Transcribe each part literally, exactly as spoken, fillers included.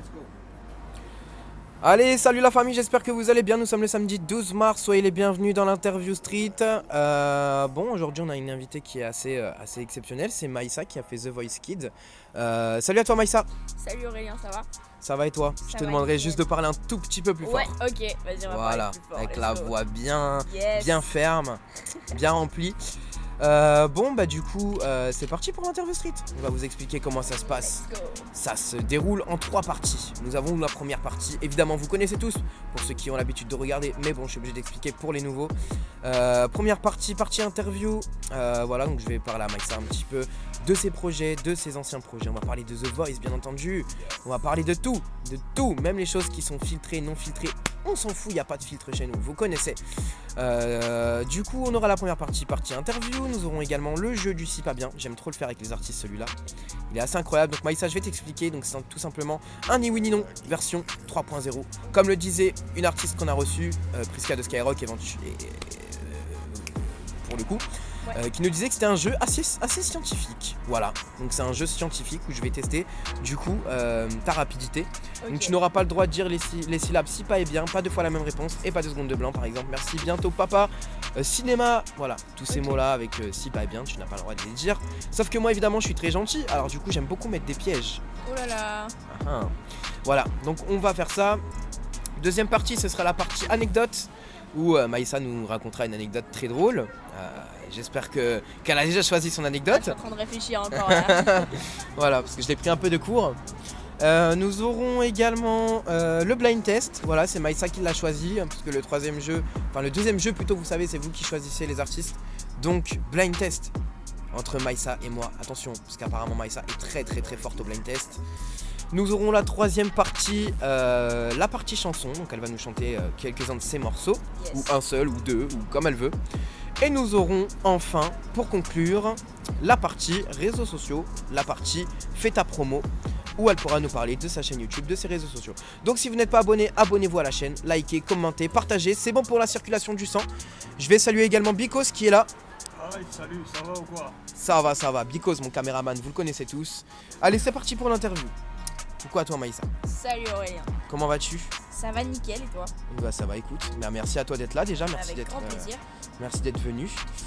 Allez, salut la famille, j'espère que vous allez bien. Nous sommes le samedi douze mars, soyez les bienvenus dans l'interview street. Euh, bon, aujourd'hui on a une invitée qui est assez, euh, assez exceptionnelle, c'est Maïssa qui a fait The Voice Kids. Euh, salut à toi Maïssa. Salut Aurélien, ça va? Ça va et toi? Ça Je te va, demanderai nickel. juste de parler un tout petit peu plus Ouais, fort. ok, vas-y, on va Voilà, parler plus fort. avec let's la go. voix bien, Yes. bien ferme, bien remplie. Euh, bon bah du coup euh, c'est parti pour l'interview street. On va vous expliquer comment ça se passe. Let's go. Ça se déroule en trois parties. Nous avons la première partie, évidemment vous connaissez tous pour ceux qui ont l'habitude de regarder, mais bon je suis obligé d'expliquer pour les nouveaux. Euh, première partie, partie interview. Euh, voilà, donc je vais parler à Maïssa un petit peu de ses projets, de ses anciens projets. On va parler de The Voice bien entendu. On va parler de tout, de tout, même les choses qui sont filtrées, non filtrées. On s'en fout, il n'y a pas de filtre chez nous, vous connaissez. Euh, du coup, on aura la première partie, partie interview. Nous aurons également le jeu du si pas bien. J'aime trop le faire avec les artistes, celui-là. Il est assez incroyable. Donc, Maïssa, je vais t'expliquer. Donc, c'est tout simplement un ni oui ni non, version trois point zéro. Comme le disait une artiste qu'on a reçue, euh, Priska de Skyrock, éventuellement, pour le coup. Ouais. Euh, qui nous disait que c'était un jeu assez, assez scientifique. Voilà, donc c'est un jeu scientifique où je vais tester du coup euh, ta rapidité. Ok. Donc tu n'auras pas le droit de dire les, sy les syllabes si pas et bien, pas deux fois la même réponse et pas deux secondes de blanc par exemple. Merci, bientôt papa, euh, cinéma, voilà, tous ces Ok. mots là avec euh, si pas et bien, tu n'as pas le droit de les dire. Sauf que moi évidemment je suis très gentil, alors du coup j'aime beaucoup mettre des pièges. Oh là là. Ah, ah. Voilà, donc on va faire ça. Deuxième partie, ce sera la partie anecdote où euh, Maïssa nous racontera une anecdote très drôle. Euh, J'espère que qu'elle a déjà choisi son Ah, anecdote. je suis en train de réfléchir encore là. Voilà, parce que je l'ai pris un peu de cours. Euh, nous aurons également euh, le blind test. Voilà, c'est Maïssa qui l'a choisi, hein, parce que le troisième jeu, enfin le deuxième jeu plutôt, vous savez, c'est vous qui choisissez les artistes. Donc blind test entre Maïssa et moi. Attention, parce qu'apparemment Maïssa est très très très forte au blind test. Nous aurons la troisième partie, euh, la partie chanson. Donc elle va nous chanter euh, quelques-uns de ses morceaux, Yes. ou un seul, ou deux, ou comme elle veut. Et nous aurons enfin, pour conclure, la partie réseaux sociaux, la partie fais ta promo, où elle pourra nous parler de sa chaîne YouTube, de ses réseaux sociaux. Donc si vous n'êtes pas abonné, abonnez-vous à la chaîne, likez, commentez, partagez, c'est bon pour la circulation du sang. Je vais saluer également Bikos qui est là. Aïe, salut, ça va ou quoi? Ça va, ça va, Bikos mon caméraman, vous le connaissez tous. Allez, c'est parti pour l'interview. Pourquoi toi Maïssa? Salut Aurélien. Comment vas-tu? Ça va nickel et toi? Bah ça va, écoute. Bah, merci à toi d'être là déjà, merci Avec d'être grand euh, plaisir. merci d'être venu.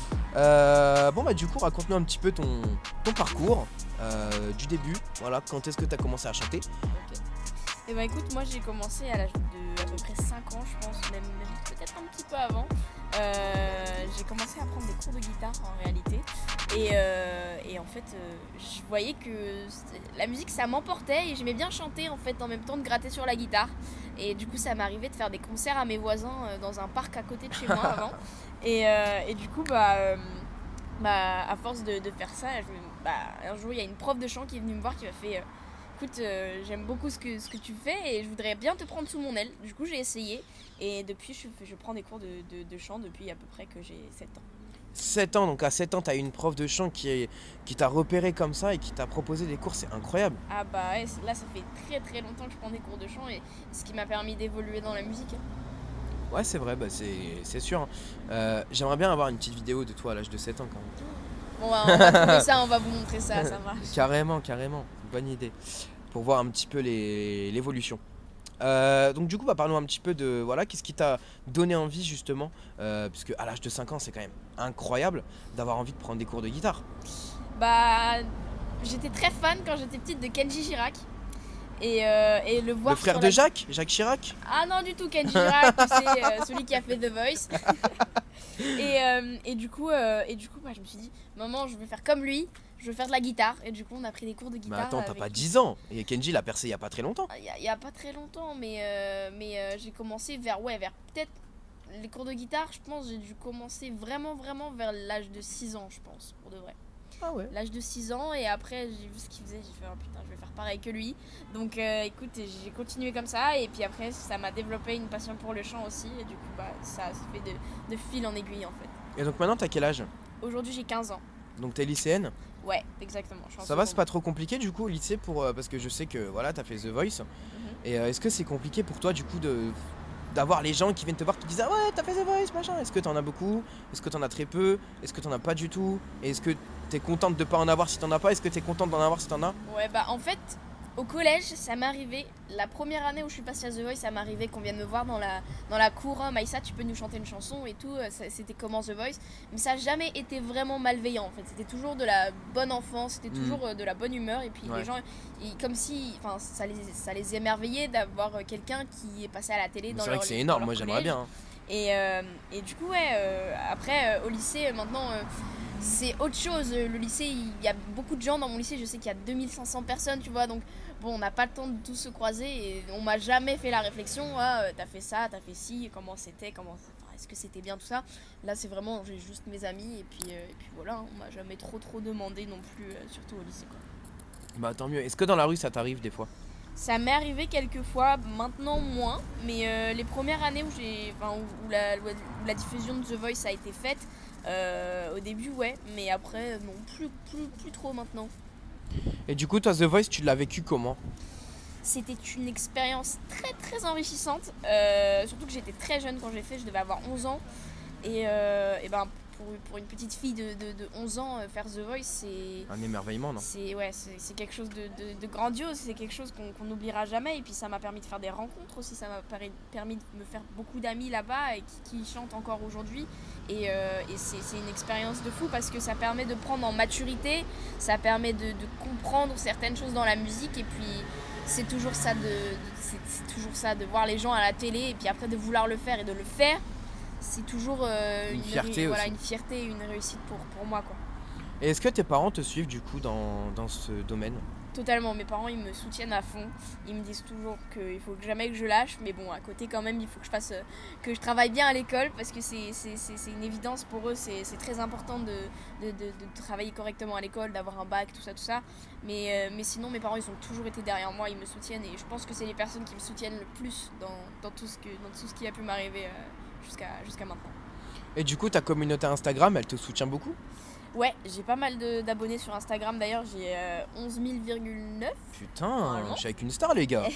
Euh, bon bah du coup raconte-nous un petit peu ton, ton parcours euh, du début. Voilà, quand est-ce que tu as commencé à chanter? Ok. Et bah écoute, moi j'ai commencé à l'âge de à peu près cinq ans, je pense, même, même peut-être un petit peu avant. Euh, j'ai commencé à prendre des cours de guitare en réalité. Et, euh, et en fait, euh, je voyais que la musique ça m'emportait et j'aimais bien chanter en fait en même temps de gratter sur la guitare. Et du coup, ça m'arrivait de faire des concerts à mes voisins euh, dans un parc à côté de chez moi avant. Et, euh, et du coup, bah, euh, bah, à force de, de faire ça, je, bah, un jour il y a une prof de chant qui est venue me voir qui m'a fait. Euh, Écoute, euh, j'aime beaucoup ce que, ce que tu fais et je voudrais bien te prendre sous mon aile. Du coup, j'ai essayé et depuis, je, je prends des cours de, de, de chant depuis à peu près que j'ai sept ans. sept ans, donc à sept ans, tu as eu une prof de chant qui, est, qui t'a repéré comme ça et qui t'a proposé des cours, c'est incroyable. Ah bah ouais, là, ça fait très très longtemps que je prends des cours de chant et ce qui m'a permis d'évoluer dans la musique. Ouais, c'est vrai, bah, c'est sûr. Euh, J'aimerais bien avoir une petite vidéo de toi à l'âge de sept ans quand même. Bon, bah, on va trouver ça, on va vous montrer ça, ça marche. Carrément, carrément, bonne idée. Pour voir un petit peu l'évolution. Euh, donc du coup, bah, parlons un petit peu de voilà, qu'est-ce qui t'a donné envie justement, euh, puisque à l'âge de cinq ans, c'est quand même incroyable d'avoir envie de prendre des cours de guitare. Bah, j'étais très fan quand j'étais petite de Kenji Girac. Et, euh, et le voir Le frère sur de la... Jacques, Jacques Chirac. Ah non du tout, Kenji Girac, c'est euh, celui qui a fait The Voice. et, euh, et du coup, euh, et du coup bah, je me suis dit, maman, je veux faire comme lui, je veux faire de la guitare. Et du coup, on a pris des cours de guitare. Mais attends, t'as avec pas lui. dix ans. Et Kenji l'a percé il y a pas très longtemps. Il y a, il y a pas très longtemps, mais, euh, mais euh, j'ai commencé vers, ouais, vers peut-être les cours de guitare, je pense, j'ai dû commencer vraiment, vraiment vers l'âge de six ans, je pense, pour de vrai. Ah ouais. L'âge de six ans, et après j'ai vu ce qu'il faisait, j'ai fait oh putain, je vais faire pareil que lui. Donc euh, écoute, j'ai continué comme ça, et puis après ça m'a développé une passion pour le chant aussi, et du coup bah ça se fait de, de fil en aiguille en fait. Et donc maintenant t'as quel âge? Aujourd'hui j'ai quinze ans. Donc t'es lycéenne? Ouais, exactement. Je suis en Ça va, c'est seconde. pas trop compliqué du coup au lycée pour, euh, parce que je sais que voilà, t'as fait The Voice. Mhm. Et euh, est-ce que c'est compliqué pour toi du coup de d'avoir les gens qui viennent te voir qui disent ah ouais t'as fait The Voice machin? Est-ce que t'en as beaucoup? Est-ce que t'en as très peu? Est-ce que t'en as pas du tout? Et est-ce que t'es contente de pas en avoir si t'en as pas? Est-ce que t'es contente d'en avoir si t'en as? Ouais bah en fait Au collège, ça m'est arrivé, la première année où je suis passée à The Voice, ça m'est arrivé qu'on vienne me voir dans la, dans la cour, oh, Maïssa, tu peux nous chanter une chanson et tout, ça, c'était comment The Voice. Mais ça n'a jamais été vraiment malveillant en fait, c'était toujours de la bonne enfance, c'était toujours mmh. de la bonne humeur. Et puis ouais. les gens, ils, comme si, enfin, ça les, ça les émerveillait d'avoir quelqu'un qui est passé à la télé dans leur. C'est vrai que c'est énorme, moi j'aimerais bien. Hein. Et, euh, et du coup, ouais, euh, après, euh, au lycée, maintenant. Euh, C'est autre chose, le lycée, il y a beaucoup de gens dans mon lycée, je sais qu'il y a deux mille cinq cents personnes, tu vois, donc bon, on n'a pas le temps de tous se croiser et on m'a jamais fait la réflexion, ah, t'as fait ça, t'as fait ci, comment c'était, comment, enfin, est-ce que c'était bien tout ça. Là, c'est vraiment, j'ai juste mes amis et puis, euh, et puis voilà, on m'a jamais trop trop demandé non plus, euh, surtout au lycée, quoi. Bah tant mieux, est-ce que dans la rue ça t'arrive des fois? Ça m'est arrivé quelques fois, maintenant moins, mais euh, les premières années où, j'ai, enfin, où, où, la, où la diffusion de The Voice a été faite, Euh, au début ouais, mais après non, plus, plus, plus trop maintenant. Et du coup toi The Voice tu l'as vécu comment? C'était une expérience très très enrichissante, euh, surtout que j'étais très jeune quand j'ai fait, je devais avoir onze ans et, euh, et ben pour, pour une petite fille de, de, de onze ans, faire The Voice c'est... Un émerveillement, non? C'est, ouais, c'est, c'est quelque chose de, de, de grandiose, c'est quelque chose qu'on qu'on n'oubliera jamais et puis ça m'a permis de faire des rencontres aussi, ça m'a permis de me faire beaucoup d'amis là-bas et qui, qui chantent encore aujourd'hui et, euh, et c'est, c'est une expérience de fou parce que ça permet de prendre en maturité, ça permet de, de comprendre certaines choses dans la musique et puis c'est toujours ça de, de c'est, c'est toujours ça de voir les gens à la télé et puis après de vouloir le faire et de le faire. C'est toujours euh, une, une, fierté ré- voilà, une fierté et une réussite pour, pour moi, quoi. Et est-ce que tes parents te suivent du coup dans, dans ce domaine? Totalement, mes parents ils me soutiennent à fond, ils me disent toujours qu'il faut que jamais que je lâche, mais bon à côté quand même il faut que je fasse, euh, que je travaille bien à l'école parce que c'est, c'est, c'est, c'est une évidence pour eux, c'est, c'est très important de, de, de, de travailler correctement à l'école, d'avoir un bac, tout ça, tout ça, mais, euh, mais sinon mes parents ils ont toujours été derrière moi, ils me soutiennent et je pense que c'est les personnes qui me soutiennent le plus dans, dans, tout, ce que, dans tout ce qui a pu m'arriver euh, jusqu'à, jusqu'à maintenant. Et du coup ta communauté Instagram elle te soutient beaucoup? Ouais, j'ai pas mal de, d'abonnés sur Instagram, d'ailleurs j'ai euh, onze mille virgule neuf. Putain, je suis avec une star les gars.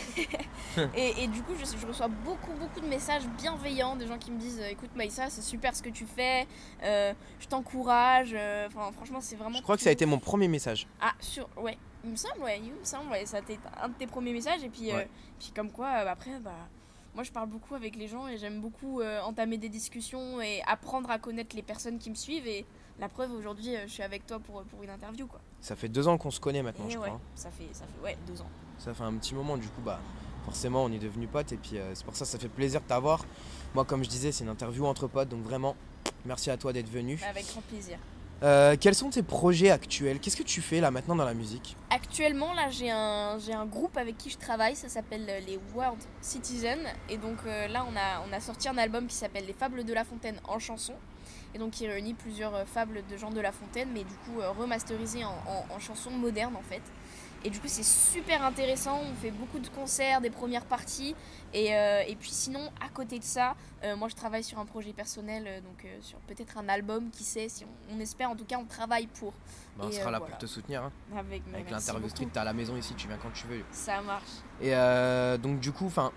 et, et du coup je, je reçois beaucoup beaucoup de messages bienveillants, des gens qui me disent écoute Maïssa c'est super ce que tu fais, euh, je t'encourage, enfin euh, franchement c'est vraiment... Je crois que ça a été mon premier message. Ah sur, ouais, il me semble, ouais, il me semble, ouais, ça a été un de tes premiers messages et puis, ouais. euh, puis comme quoi euh, après bah... Moi, je parle beaucoup avec les gens et j'aime beaucoup euh, entamer des discussions et apprendre à connaître les personnes qui me suivent. Et la preuve, aujourd'hui, euh, je suis avec toi pour, pour une interview, quoi. Ça fait deux ans qu'on se connaît maintenant, et je ouais, crois. Ça fait, ça fait ouais, deux ans. Ça fait un petit moment, du coup, bah, forcément, on est devenus potes. Et puis, euh, c'est pour ça que ça fait plaisir de t'avoir. Moi, comme je disais, c'est une interview entre potes. Donc, vraiment, merci à toi d'être venu. Avec grand plaisir. Euh, quels sont tes projets actuels? Qu'est-ce que tu fais là maintenant dans la musique? Actuellement là j'ai un, j'ai un groupe avec qui je travaille, ça s'appelle les World Citizens et donc euh, là on a, on a sorti un album qui s'appelle Les Fables de La Fontaine en chanson et donc qui réunit plusieurs euh, fables de Jean de La Fontaine mais du coup euh, remasterisées en, en, en chansons modernes en fait. Et du coup c'est super intéressant, on fait beaucoup de concerts, des premières parties et, euh, et puis sinon à côté de ça, euh, moi je travaille sur un projet personnel, euh, donc euh, sur peut-être un album, qui sait, si on, on espère, en tout cas on travaille pour. Bah, on et, sera euh, là voilà. pour te soutenir hein. Avec, Avec l'interview street, t'es à la maison ici, tu viens quand tu veux. Ça marche. Et euh, donc du coup, enfin,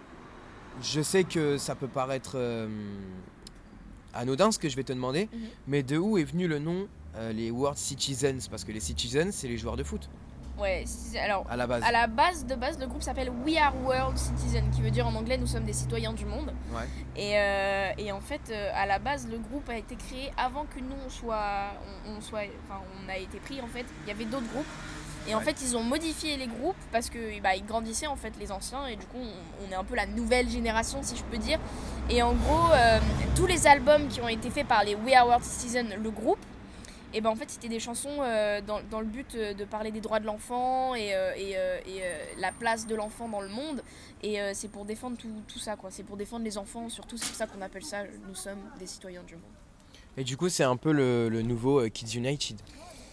je sais que ça peut paraître euh, anodin ce que je vais te demander, mm-hmm. mais de où est venu le nom euh, les World Citizens? Parce que les Citizens c'est les joueurs de foot. Ouais, alors à la base. À la base de base, le groupe s'appelle We Are World Citizens, qui veut dire en anglais nous sommes des citoyens du monde. Ouais. Et, euh, et en fait, euh, à la base, le groupe a été créé avant que nous on soit, on, on soit, enfin, on a été pris en fait. Il y avait d'autres groupes. Et ouais. En fait, ils ont modifié les groupes parce que bah, ils grandissaient en fait les anciens et du coup, on, on est un peu la nouvelle génération si je peux dire. Et en gros, euh, tous les albums qui ont été faits par les We Are World Citizens, le groupe. Et ben en fait c'était des chansons euh, dans, dans le but de parler des droits de l'enfant et, euh, et, euh, et euh, la place de l'enfant dans le monde et euh, c'est pour défendre tout, tout ça quoi, c'est pour défendre les enfants surtout, c'est pour ça qu'on appelle ça nous sommes des citoyens du monde. Et du coup c'est un peu le, le nouveau euh, Kids United?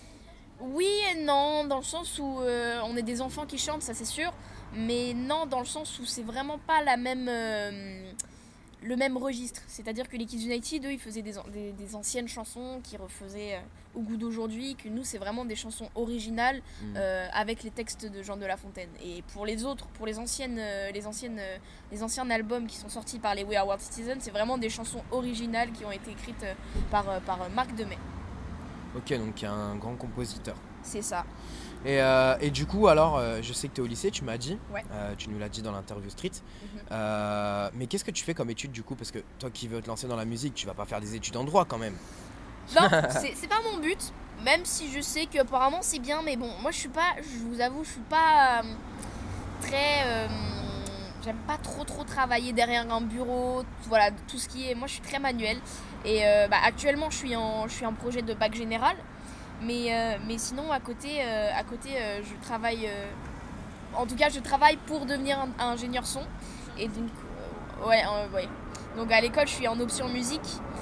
Oui et non, dans le sens où euh, on est des enfants qui chantent, ça c'est sûr, mais non dans le sens où c'est vraiment pas la même... Euh, le même registre, c'est-à-dire que les Kids United, eux, ils faisaient des, des, des anciennes chansons qui refaisaient euh, au goût d'aujourd'hui, que nous, c'est vraiment des chansons originales mmh. euh, avec les textes de Jean de La Fontaine. Et pour les autres, pour les anciennes, euh, les anciennes, euh, les anciens albums qui sont sortis par les We Are World Citizens, c'est vraiment des chansons originales qui ont été écrites euh, par, euh, par euh, Marc Demet. Ok, donc un grand compositeur. C'est ça. Et, euh, et du coup, alors, euh, je sais que tu es au lycée, tu m'as dit. Ouais. Euh, tu nous l'as dit dans l'interview street. Mhm. Euh, mais qu'est-ce que tu fais comme étude du coup? Parce que toi qui veux te lancer dans la musique, tu vas pas faire des études en droit quand même. Non, c'est c'est pas mon but. Même si je sais que apparemment c'est bien, mais bon, moi je suis pas, je vous avoue, je suis pas euh, très. euh, J'aime pas trop trop travailler derrière un bureau, voilà, tout ce qui est. Moi je suis très manuel. Et euh, bah, actuellement je suis en, je suis en projet de bac général. Mais, euh, mais sinon à côté, euh, à côté euh, je travaille. euh, en tout cas, je travaille pour devenir un, un ingénieur son. Et donc, euh, ouais, euh, ouais. Donc à l'école, je suis en option musique.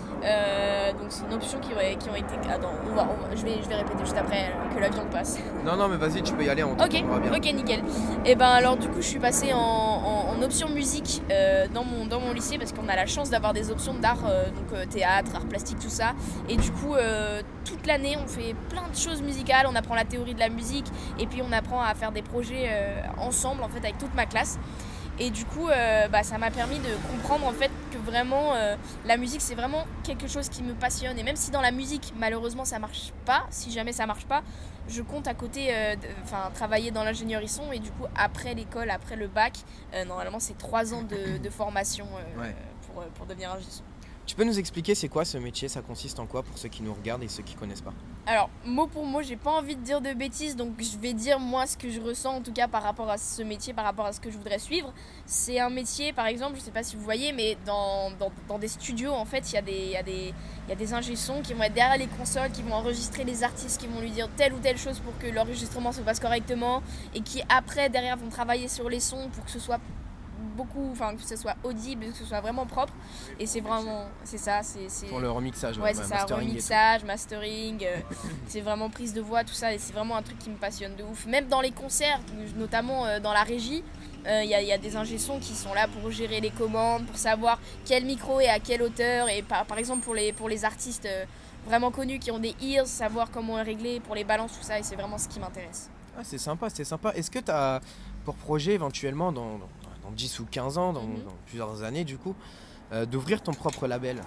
Euh, donc c'est une option qui, ouais, qui ont été. Attends, on va, on va- je, vais, je vais répéter juste après euh, que l'avion passe. Non, non, mais vas-y, tu peux y aller, on Ok, t'entendra bien. ok, nickel. Et ben alors du coup, je suis passée en, en- en option musique euh, dans, mon, dans mon lycée parce qu'on a la chance d'avoir des options d'art, euh, donc euh, théâtre, art plastique, tout ça. Et du coup, euh, toute l'année, on fait plein de choses musicales. On apprend la théorie de la musique et puis on apprend à faire des projets euh, ensemble en fait avec toute ma classe. Et du coup, euh, bah, ça m'a permis de comprendre en fait que vraiment euh, la musique c'est vraiment quelque chose qui me passionne. Et même si dans la musique malheureusement ça marche pas, si jamais ça marche pas, je compte à côté euh, de- enfin, travailler dans l'ingénierie son. Et du coup après l'école, après le bac, euh, normalement c'est trois ans de, de formation euh, Ouais. pour, euh, pour devenir ingé son. Tu peux nous expliquer c'est quoi ce métier? Ça consiste en quoi pour ceux qui nous regardent et ceux qui connaissent pas? Alors, mot pour mot, j'ai pas envie de dire de bêtises, donc je vais dire moi ce que je ressens en tout cas par rapport à ce métier, par rapport à ce que je voudrais suivre. C'est un métier, par exemple, je sais pas si vous voyez, mais dans, dans, dans des studios, en fait, il y a des, il y a des, il y a des ingé-sons qui vont être derrière les consoles, qui vont enregistrer les artistes, qui vont lui dire telle ou telle chose pour que l'enregistrement se passe correctement, et qui après, derrière, vont travailler sur les sons pour que ce soit beaucoup, enfin que ce soit audible, que ce soit vraiment propre. Et c'est vraiment, c'est ça, c'est... c'est- Pour le remixage, Ouais, c'est ça, mastering et tout. remixage, mastering, euh, c'est vraiment prise de voix, tout ça, et c'est vraiment un truc qui me passionne de ouf. Même dans les concerts, notamment euh, dans la régie, il y, y a des ingé-sons qui sont là pour gérer les commandes, pour savoir quel micro est à quelle hauteur, et par, par exemple pour les, pour les artistes euh, vraiment connus qui ont des ears, savoir comment régler pour les balances, tout ça, et c'est vraiment ce qui m'intéresse. Ah, c'est sympa, c'est sympa. Est-ce que tu as pour projet éventuellement dans, dans, dans dix ou quinze ans, dans, Mhm. dans plusieurs années du coup, euh, d'ouvrir ton propre label?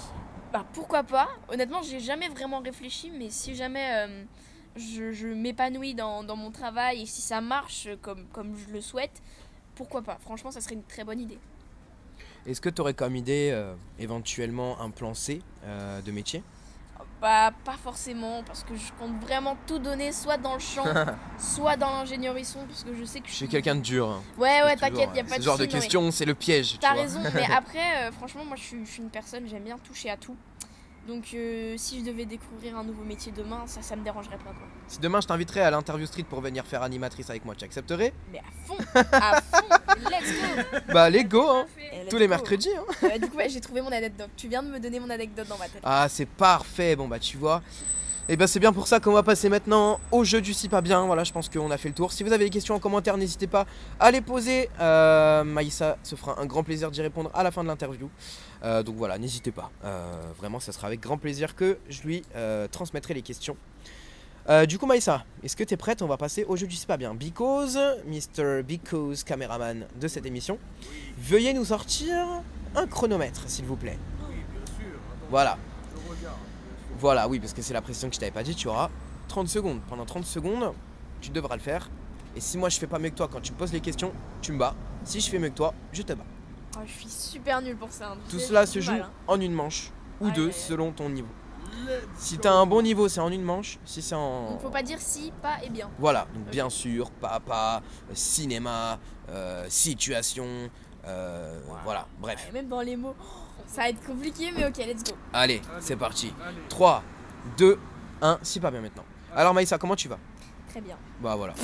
Bah pourquoi pas, honnêtement j'ai jamais vraiment réfléchi, mais si jamais euh, je, je m'épanouis dans, dans mon travail et si ça marche comme, comme je le souhaite, pourquoi pas, franchement ça serait une très bonne idée. Est-ce que tu aurais comme idée euh, éventuellement un plan C euh, de métier? Bah pas forcément, parce que je compte vraiment tout donner, soit dans le chant, soit dans l'ingénierie son, parce que je sais que je Je suis... suis quelqu'un de dur. Hein. Ouais ouais Toujours, t'inquiète, y a hein. pas Ce de genre de souci, non, mais questions, c'est le piège. tu t'as vois. raison, mais après euh, franchement moi je suis, je suis une personne, j'aime bien toucher à tout. Donc euh, si je devais découvrir un nouveau métier demain, ça, ça me dérangerait pas quoi. Si demain je t'inviterais à l'interview street pour venir faire animatrice avec moi, tu accepterais? Mais à fond, à fond, let's go. Bah les go hein. Et let's Tous les go. mercredis hein. Euh, du coup, ouais, j'ai trouvé mon anecdote. Tu viens de me donner mon anecdote dans ma tête. Ah c'est parfait, bon bah tu vois. Et bah c'est bien pour ça qu'on va passer maintenant au jeu du si pas bien. Voilà, je pense qu'on a fait le tour. Si vous avez des questions en commentaire, n'hésitez pas à les poser. Euh, Maïssa se fera un grand plaisir d'y répondre à la fin de l'interview. Euh, donc voilà, n'hésitez pas. Euh, vraiment, ça sera avec grand plaisir que je lui euh, transmettrai les questions. Euh, du coup Maïssa, est-ce que tu es prête? On va passer au jeu du si pas bien. Because, mister Because, caméraman de cette émission, veuillez nous sortir un chronomètre s'il vous plaît. Oui, bien sûr. Attends, Voilà. je regarde, bien sûr. Voilà, oui, parce que c'est la pression que je t'avais pas dit, tu auras trente secondes. Pendant trente secondes, tu devras le faire. Et si moi je fais pas mieux que toi quand tu me poses les questions, tu me bats. Si je fais mieux que toi, je te bats. Oh, je suis super nulle pour ça. hein. Tu Tout sais, cela j'ai se du joue mal, hein. en une manche ou Aïe, deux aïe, aïe. selon ton niveau. Let's Si go. t'as un bon niveau, c'est en une manche. Si c'est en. Donc faut pas dire si, pas et bien. Voilà, donc bien sûr, papa, euh, cinéma, euh, situation, euh, voilà, bref. Ouais, même dans les mots, ça va être compliqué, mais ok, let's go. Allez, c'est parti. Allez. trois, deux, un, si pas bien maintenant. Alors Maïssa, comment tu vas? Très bien. Bah voilà.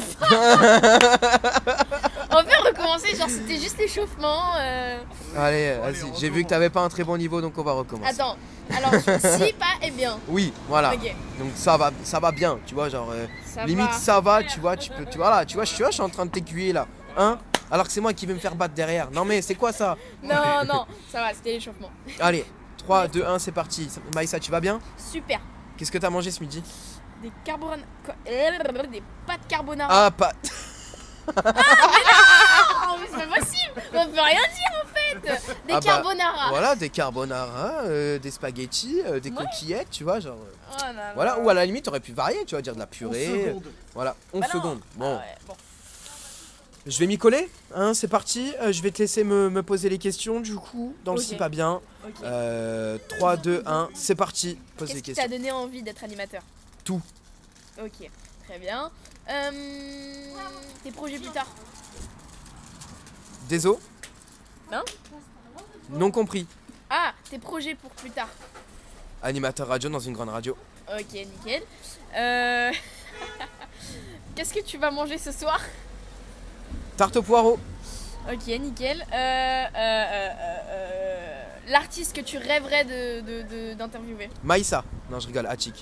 On peut recommencer, genre c'était juste l'échauffement. euh. Allez, Bon, allez, vas-y. on J'ai vu que recommence. t'avais pas un très bon niveau, donc on va recommencer. Attends, alors si, pas et bien. Oui, voilà. Ok, Donc ça va, ça va bien, tu vois, genre euh, ça limite va. ça va, tu vois, tu peux, tu vois là, tu vois, je suis, je suis en train de t'aiguiller là, hein, alors que c'est moi qui vais me faire battre derrière. Non mais c'est quoi ça? Non, non, ça va, c'était l'échauffement. Allez, trois, deux, un, c'est parti. Maïssa, tu vas bien? Super. Qu'est-ce que t'as mangé ce midi? Des carbonara... Des pâtes carbonara. Ah, pas. Oh, mais c'est pas possible. On peut rien dire en fait. Des Ah bah, carbonara. Voilà, des carbonara, euh, des spaghettis, euh, des Ouais. coquillettes, tu vois, genre. euh, Oh là là. Voilà, ou à la limite, t'aurais pu varier, tu vois, dire de la onze purée. secondes. Voilà, onze Bah non. secondes. Bon, Ah ouais, bon. je vais m'y coller, hein, c'est parti. Euh, je vais te laisser me, me poser les questions, du coup, dans le Ok. si pas bien. Ok. Euh, trois, deux, un, c'est parti. Pose Qu'est-ce les qui t'a questions. donné envie d'être animateur? Tout. Ok, très bien. Euh, tes projets plus tard? Désolé. Hein? Non compris. Ah, tes projets pour plus tard. Animateur radio dans une grande radio. Ok, nickel. Euh... Qu'est-ce que tu vas manger ce soir? Tarte au poireau. Ok, nickel. Euh, euh, euh, euh, euh, L'artiste que tu rêverais de, de- de- d'interviewer? Maïssa. Non, je rigole, Hachik.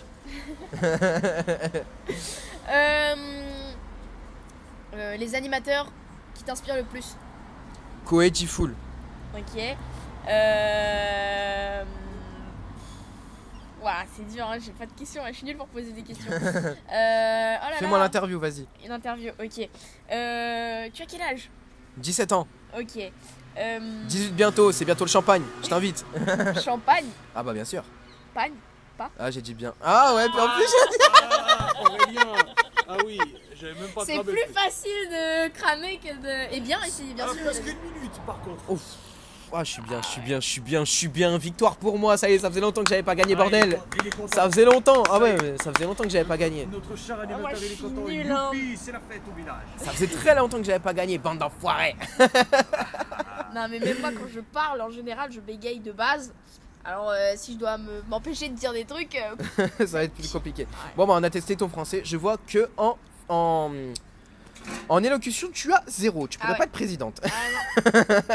Euh, euh, les animateurs qui t'inspirent le plus? Koé Jifoul. Ok. Euh... Ouah, c'est dur, hein, j'ai pas de questions, je suis nulle pour poser des questions. Euh, oh là Fais-moi là, l'interview, vas-y. une interview, ok. Euh, tu as quel âge? dix-sept ans. Ok. Euh, dix-huit bientôt, c'est bientôt le champagne. Je t'invite. champagne? Ah bah bien sûr. Pagne? Ah j'ai dit bien. Ah ouais, puis en plus Ah, Aurélien. Ah oui, j'avais même pas C'est cramé, plus le truc. facile de cramer que de... Et bien ici, bien Ah, sûr. presque une minute par contre. Ouf. Ah je suis bien, je suis bien, je suis bien, je suis bien. Victoire pour moi, ça y est, ça faisait longtemps que j'avais pas gagné, Ah, bordel. il est con- il est content. Ça faisait longtemps. Ah ouais, mais ça faisait longtemps que j'avais pas gagné. Notre cher moi, animateur, je il est suis content. nulle, hein. Youpi, c'est la fête au village. Ça faisait très longtemps que j'avais pas gagné, bande d'enfoirés. Non mais même moi quand je parle, en général, je bégaye de base. Alors euh, si je dois me- m'empêcher de dire des trucs... euh, Ça va être plus compliqué. Bon bah on a testé ton français. Je vois que en en en élocution tu as zéro. Tu pourrais Ah ouais. pas être présidente. Ah non.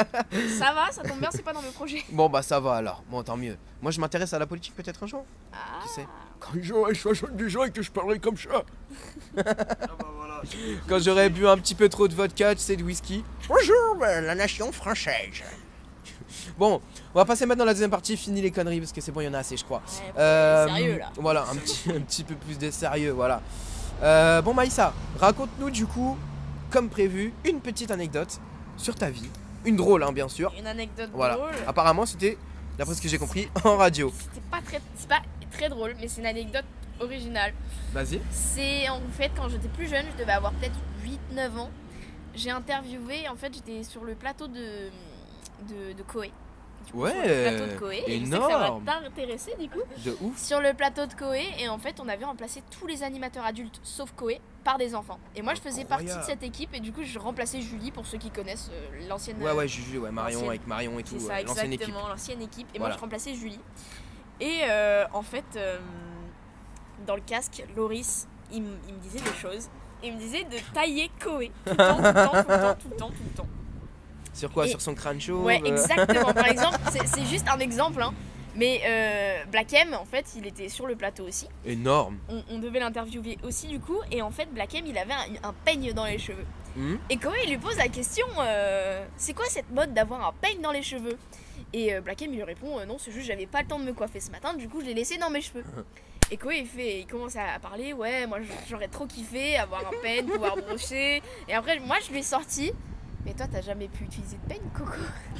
Ça va, ça tombe bien, c'est pas dans mes projets. Bon bah ça va alors. Bon tant mieux. Moi je m'intéresse à la politique peut-être un jour. Ah. Qui sait? Quand j'aurai soixante-dix ans et que je parlerai comme ça. Ah bah voilà. Quand j'aurais bu un petit peu trop de vodka, tu sais, de whisky. Bonjour, bah, la nation française. Bon, on va passer maintenant à la deuxième partie. Fini les conneries parce que c'est bon, il y en a assez, je crois. Ouais, Euh, sérieux là. Voilà, un petit, un petit peu plus de sérieux, voilà. Euh, bon, Maïssa, raconte-nous du coup, comme prévu, une petite anecdote sur ta vie. Une drôle, hein, bien sûr. Une anecdote Voilà. drôle. Apparemment, c'était, d'après ce que j'ai compris, en radio. C'est pas très, c'est pas très drôle, mais c'est une anecdote originale. Vas-y. C'est en fait quand j'étais plus jeune, je devais avoir peut-être huit neuf ans. J'ai interviewé, en fait j'étais sur le plateau de, de, de Koé. Du coup, Ouais, sur le plateau de Koé. Et je sais que ça énorme. va t'intéresser du coup. De ouf. Sur le plateau de Koé, et en fait on avait remplacé tous les animateurs adultes sauf Koé par des enfants. Et moi je faisais partie de Incroyable. cette équipe, et du coup je remplaçais Julie pour ceux qui connaissent euh, l'ancienne. Ouais, ouais, Juju, ouais, Marion, l'ancienne- avec Marion et tout, C'est euh, ça, l'ancienne équipe. exactement, l'ancienne équipe. Et Voilà. moi je remplaçais Julie. Et euh, en fait, euh, dans le casque, Loris, il, m- il me disait des choses. Il me disait de tailler Koé tout le temps, tout le temps, tout le temps, tout le temps, tout le temps. Sur quoi? Et- Sur son crâne chaud? Ouais, euh, exactement. Par exemple, c'est c'est juste un exemple, hein. Mais euh, Black M, en fait, il était sur le plateau aussi. Énorme. On, on devait l'interviewer aussi, du coup. Et en fait, Black M, il avait un, un peigne dans les cheveux. Hmm. Et Koé, il lui pose la question euh, c'est quoi cette mode d'avoir un peigne dans les cheveux? Et euh, Black M, il lui répond euh, non, c'est juste j'avais pas le temps de me coiffer ce matin, du coup je l'ai laissé dans mes cheveux. Et Koé, il, fait, il commence à parler ouais, moi j'aurais trop kiffé avoir un peigne, pouvoir brocher. Et après, moi je lui ai sorti mais toi, t'as jamais pu utiliser de peigne, Coco?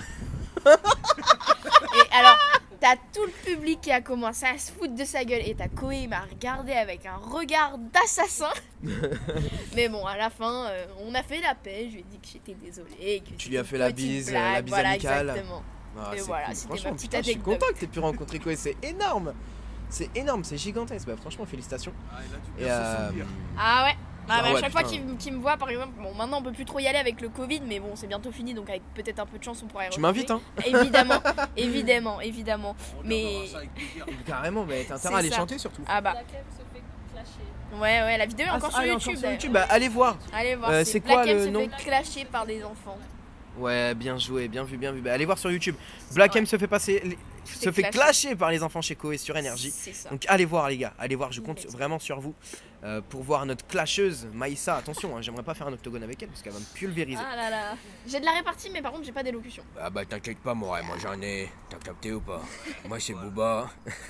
Et alors, t'as tout le public qui a commencé à se foutre de sa gueule. Et t'as Koé, il m'a regardé avec un regard d'assassin. Mais bon, à la fin, euh, on a fait la paix. Je lui ai dit que j'étais désolée. Que Tu lui as c'était fait une la petite bise, blague, la bise voilà, amicale. Exactement. Ah, Et c'est voilà, cool. c'était Franchement, ma petite putain, je suis anecdote. content que t'aies pu rencontrer Koé, c'est énorme. C'est énorme, c'est gigantesque. Bah, franchement, félicitations. Ah, il a dû Et bien se euh, sentir. Ah ouais. Ah, Ah mais à ouais, chaque fois putain. qu'il me- qu'il me voit, par exemple, bon, maintenant on peut plus trop y aller avec le Covid, mais bon, c'est bientôt fini, donc avec peut-être un peu de chance, on pourra y tu retourner. m'invites, hein? Évidemment, évidemment, évidemment. On mais- regardera ça avec plaisir. Carrément, mais t'as intérêt C'est à aller ça. chanter surtout. Ah bah, La crème se fait clasher. ouais, ouais, la vidéo est Ah, encore ah, sur elle est YouTube. encore sur d'ailleurs. YouTube. Bah, allez voir. Allez voir, Euh, c'est c'est quoi Black M le se nom fait clasher par des enfants. Ouais, bien joué, bien vu, bien vu. Bah, allez voir sur YouTube. Black M se fait passer, se fait clasher. clasher par les enfants chez Koé sur Énergie. C'est ça. Donc allez voir les gars, allez voir, je compte Yes. vraiment sur vous euh, pour voir notre clasheuse Maïssa. Attention, hein, j'aimerais pas faire un octogone avec elle parce qu'elle va me pulvériser. Ah là là. J'ai de la répartie, mais par contre, j'ai pas d'élocution. Ah bah t'inquiète pas moi, moi j'en ai, t'as capté ou pas? Moi c'est Booba.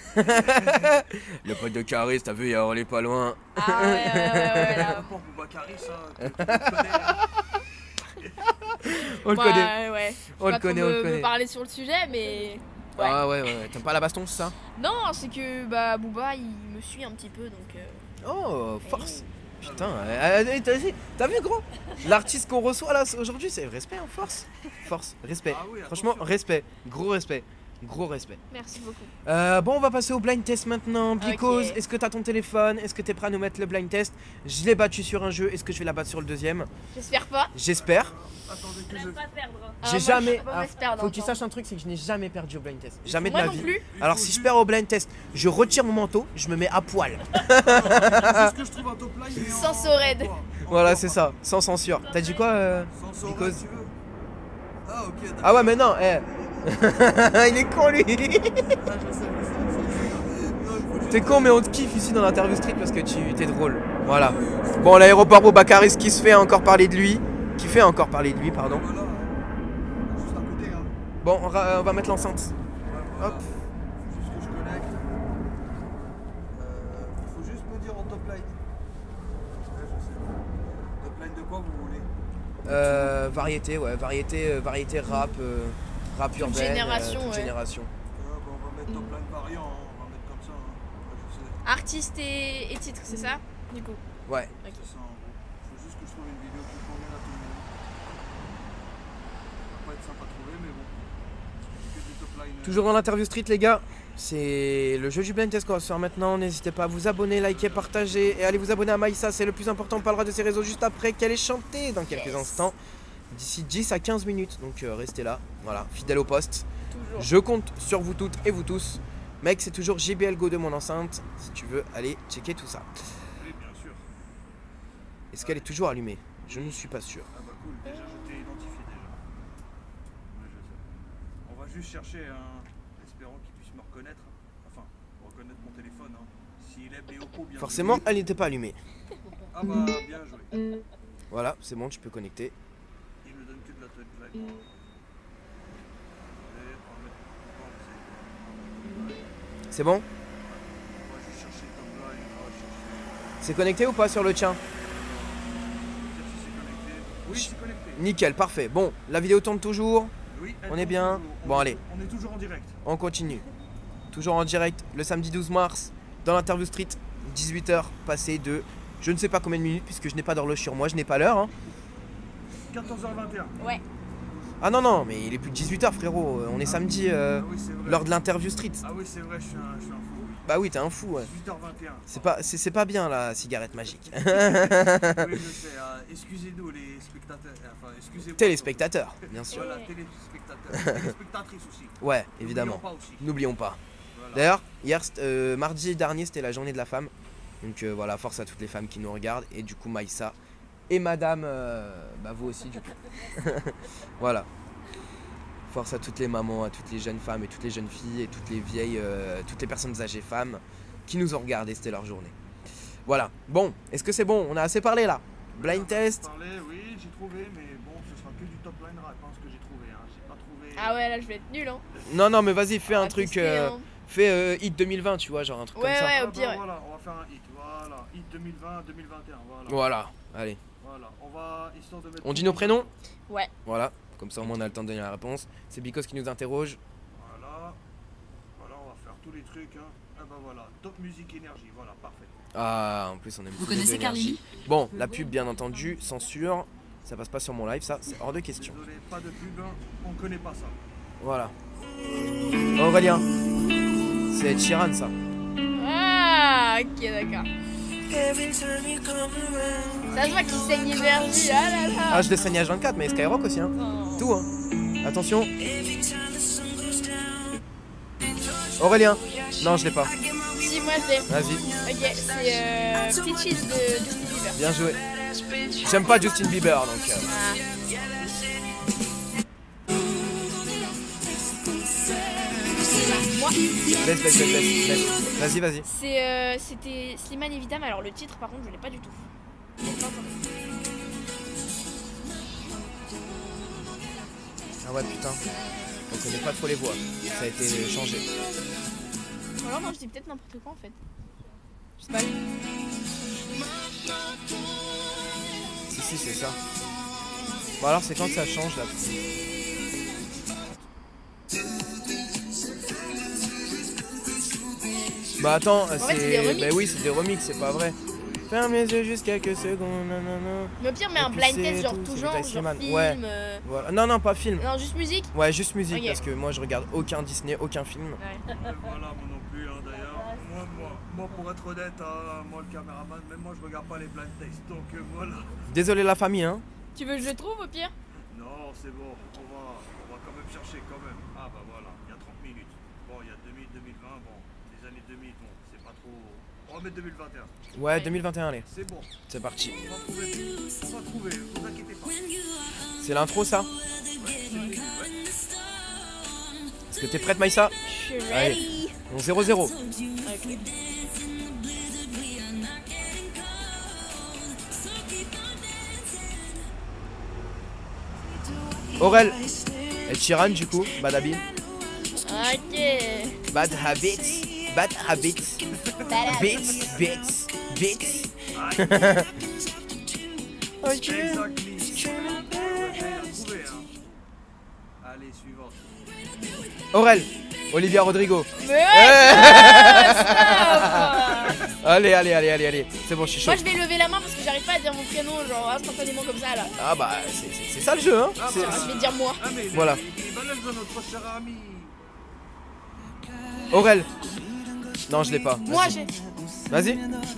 Le pote de Caris, t'as vu, il est pas loin. Ah ouais, ouais, ouais, ouais, Par là. rapport à Boubacari, ça, tu le connais, hein. On le bah, connaît. Ouais. On le Pas trop connaît, on me, le me connaît. parler sur le sujet, mais. Ouais. Ah ouais, ouais, ouais. T'aimes pas la baston, c'est ça? Non, c'est que bah Booba il me suit un petit peu donc. Euh... Oh, force. Putain, euh, euh, t'as vu, t'as vu gros? L'artiste qu'on reçoit là aujourd'hui, c'est respect, hein, force. Force, respect. Ah oui, Franchement, attention. respect. Gros respect. Gros respect. Merci beaucoup. Euh, bon, on va passer au blind test maintenant. Because, Ok. est-ce que t'as ton téléphone? Est-ce que t'es prêt à nous mettre le blind test? Je l'ai battu sur un jeu. Est-ce que je vais la battre sur le deuxième? J'espère pas. J'espère. Attendez que Elle je... aime pas perdre. Ah, J'ai moi, jamais. je suis pas mauvaise perdante, faut que tu hein. saches un truc, c'est que je n'ai jamais perdu au blind test. Jamais de Moi ma non vie. plus. Il Alors faut si je juste- perds au blind test, je retire mon manteau, je me mets à poil. Faut juste que je trouve un top line mais Sans en- saurède. en quoi En Voilà, quoi c'est ça, sans censure. T'as dit quoi euh... Sans saurède, Because- tu veux. Ah ok, d'accord. Ah ouais, mais non, eh. Il est con lui. Ah, je sais, je sais, je sais. Non, il faut juste- T'es con, mais on te kiffe ici dans l'interview street parce que tu t'es drôle. Voilà. Bon, l'aéroport Boubacaris qui se fait encore parler de lui. Qui fait encore parler de lui, pardon. Voilà. Juste à côté, hein. Bon, on, ra- on va mettre l'enceinte. Ouais, voilà. Hop. Faut juste que je connecte. Euh, il faut juste me dire en top line. Ouais, je sais. Top line de quoi vous voulez? Euh, variété, ouais, variété, euh, variété rap, euh, rap urbaine, génération, toute ouais. génération. Ah, bah, on va mettre top line variant, hein. On va mettre comme ça. Hein. Ouais, je sais. Artiste et, et titre, c'est ça? Du coup. Ouais. Ok. C'est ça en gros. Faut juste que je trouve une vidéo qui convienne à tout le monde. Ça va pas être simple à trouver, mais bon. Que du top line. euh, Toujours dans l'interview street, les gars. C'est le jeu du blind test qu'on va se faire maintenant. N'hésitez pas à vous abonner, liker, partager et allez vous abonner à Maïssa. C'est le plus important. On parlera de ses réseaux juste après qu'elle ait chanté dans quelques Yes. instants. D'ici dix à quinze minutes. Donc euh, restez là. Voilà, fidèle au poste. Toujours. Je compte sur vous toutes et vous tous. Mec, c'est toujours J B L Go de mon enceinte. Si tu veux aller checker tout ça. Oui, bien sûr. Est-ce qu'elle est toujours allumée? Je ne suis pas sûr. Ah bah cool, déjà je t'ai identifié déjà. Ouais, je sais. On va juste chercher un. Espérant qu'il puisse me reconnaître. Enfin, reconnaître mon téléphone. Hein. S'il est Béopo, bien Forcément, joué. elle n'était pas allumée. Ah bah bien joué. Voilà, c'est bon, tu peux connecter. Il me donne que de la touch line. Et on va mettre- on va essayer. C'est bon? On va juste chercher comme line. On va chercher. C'est connecté ou pas sur le tien? Dire si c'est connecté. Oui, c'est connecté. Nickel, parfait. Bon, la vidéo tourne toujours. Oui, elle On est tourne bien. toujours. On Bon, est- allez. On est toujours en direct. On continue. Toujours en direct le samedi douze mars dans l'interview street, dix-huit heures passées de je ne sais pas combien de minutes puisque je n'ai pas d'horloge sur moi, je n'ai pas l'heure. Hein. quatorze heures vingt et un. Ouais. Ah non, non, mais il est plus de dix-huit heures frérot, Euh, on est samedi euh, Ah oui, c'est vrai. lors de l'interview street. Ah oui, c'est vrai, je suis un, je suis un fou. Oui. Bah oui, t'es un fou, ouais. dix-huit heures vingt et un. C'est pas, c'est, c'est pas bien la cigarette magique. Oui, je sais. euh, excusez-nous les spectateurs. Enfin, excusez-moi. Téléspectateurs, bien sûr. Voilà, téléspectateurs. Téléspectatrices aussi. Ouais, évidemment. N'oublions pas aussi. N'oublions pas. Voilà. D'ailleurs, hier, c'était- euh, mardi dernier, c'était la journée de la femme. Donc euh, voilà, force à toutes les femmes qui nous regardent. Et du coup, Maïssa et madame, euh, bah vous aussi, du coup. Voilà. Force à toutes les mamans, à toutes les jeunes femmes et toutes les jeunes filles et toutes les vieilles, euh, toutes les personnes âgées femmes qui nous ont regardé, c'était leur journée. Voilà. Bon, est-ce que c'est bon? On a assez parlé là. Blind test. Parler, oui, j'ai trouvé, mais bon, ce sera que du top line rap, hein, ce que j'ai trouvé. Hein. J'ai pas trouvé. Ah ouais, là je vais être nul hein. Non, non, mais vas-y, fais On un va truc. tester, euh, hein. Fais euh, hit deux mille vingt, tu vois, genre un truc Ouais, comme ça. ouais. Ah au bah pire, ouais. Voilà, on va faire un hit. Voilà, hit deux mille vingt deux mille vingt et un. Voilà. Voilà, allez. Voilà, on va histoire de mettre. On dit nos prénoms? Ouais. Voilà, comme ça au moins on a le temps de donner la réponse. C'est Bicos qui nous interroge. Voilà. Voilà, on va faire tous les trucs. Hein. Ah bah voilà, top musique énergie. Voilà, parfait. Ah, en plus on aime Vous tous les connaissez deux énergie. Carly? Bon, la pub bien entendu, censure. Ça passe pas sur mon live, ça, c'est hors de question. Désolé, pas de pub, hein. On connaît pas ça. Voilà. Aurélien, c'est Ed Sheeran ça. Ah, ok, d'accord. Ça se voit qu'il saigne l'énergie. Ah là là. Ah, je l'ai saigné à vingt-quatre, mais Skyrock aussi, hein. Oh. Tout, hein. Attention. Aurélien. Non, je l'ai pas. Si, moi je l'ai. Vas-y, Ok, c'est euh, Peaches de Justin Bieber. bien joué. J'aime pas Justin Bieber, donc... euh, Ah. Moi, Laisse, laisse, laisse, laisse, laisse. Vas-y, vas-y. c'est, euh, c'était Slimane et Vitam. Alors le titre, par contre, je l'ai pas du tout. Je l'ai pas entendu. Ah ouais, putain. On connaît pas trop les voix. Ça a été changé. Ou alors, non, je dis peut-être n'importe quoi en fait. Je sais pas. Si, si, c'est ça. Bon alors c'est quand que ça change là? Bah attends, c'est... Bah oui, c'est des remixes, c'est pas vrai. Ferme les yeux juste quelques secondes, nanana. Mais au pire, mais un blind test genre tout genre, genre film, ouais. euh... Voilà. Non, non, pas film. Non, juste musique. Ouais, juste musique, okay. Parce que moi je regarde aucun Disney, aucun film. Ouais. Voilà, moi non plus, hein, d'ailleurs. Moi, moi, moi, pour être honnête, hein, moi le caméraman, même moi je regarde pas les blind tests, donc euh, voilà. Désolé la famille, hein. Tu veux que je le trouve au pire? Non, c'est bon, on va, on va quand même chercher quand même. Ah bah voilà, il y a trente minutes. Bon, il y a deux mille, deux mille vingt, bon, les années deux mille, bon, c'est pas trop... On va mettre deux mille vingt et un. Ouais, deux mille vingt et un, allez. C'est bon. C'est parti. On va trouver, on va trouver, vous inquiétez pas. C'est l'intro ça? Ouais. Est-ce que t'es prête Maïssa? Je suis ready. Bon, zéro zéro. Okay. Aurel et Chiran du coup, Bad Habits. Ok. Bad Habits. Bad Habits. Beats, beats, beats. Ok. Exactly. Trouvé, hein. Allez, suivante. Aurel, Olivia Rodrigo. Mais ouais, Allez, allez, allez, allez, allez. C'est bon, je suis chaud. moi je vais lever la main parce que j'arrive pas à dire mon prénom genre instantanément comme ça là. Ah bah, c'est ça le jeu, hein. Ah, C'est- bah, Je vais dire moi. Ah, mais Voilà. il est balèze de notre cher ami. Aurel. Non, je l'ai pas. Moi j'ai. Vas-y. B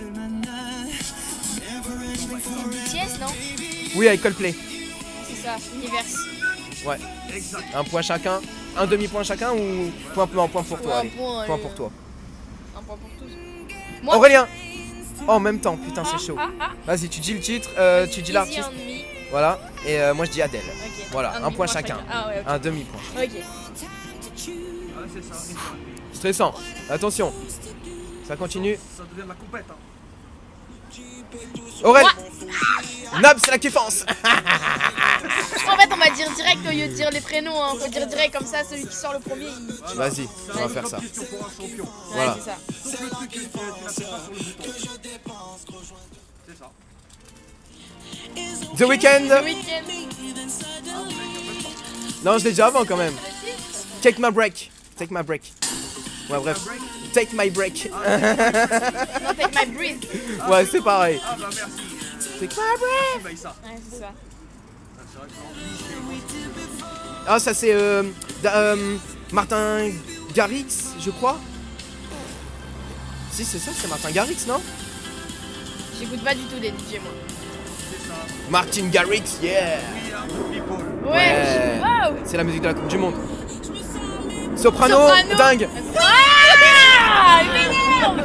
T S non? Oui, avec Coldplay. C'est ça, Univers. Ouais. Exact. Un point chacun. Un demi-point chacun ou point, non, point pour toi. Ouais, un allez. point, Point allez. pour toi. Un point pour tous. Moi. Aurélien. Oh, en même temps, putain, c'est chaud. Ah, ah, Vas-y, tu dis le titre, euh, tu dis Easy l'artiste. on me. Voilà. Et euh, moi, je dis Adèle. Ok. Voilà, un, demi point chacun. Ah ouais, ok. Un demi-point. Ok. Ah, c'est ça. Stressant. Attention. Ça continue. Ça devient de la compète. Hein. Aurel. Nab, c'est la kiffance. En fait, on va dire direct au lieu de dire les prénoms. Hein. Faut dire direct comme ça, celui qui sort le premier. Il... Voilà. Vas-y, on va C'est faire une ça. question pour un champion. Ouais, Voilà. c'est ça. C'est le truc que tu tu n'as fait pas sur le bouton. C'est ça. The Weeknd. Le week-end. Non, je l'ai déjà avant quand même. Take my break. Take my break. Ouais, bref. Take my break. Non, take my breath. Ouais, c'est pareil. Ah bah merci. Take my break. Bah, ça. Ouais, c'est ça. Ah, c'est vrai que c'est Ah, ça c'est euh, da- euh, Martin Garrix, je crois. Si, c'est ça, c'est Martin Garrix, non? J'écoute pas du tout des D J, moi. c'est ça. Martin Garrix, yeah. We are the people. Ouais. Ouais. Wow. C'est la musique de la Coupe du Monde. Soprano, Soprano. dingue. Ah, il m'énerve.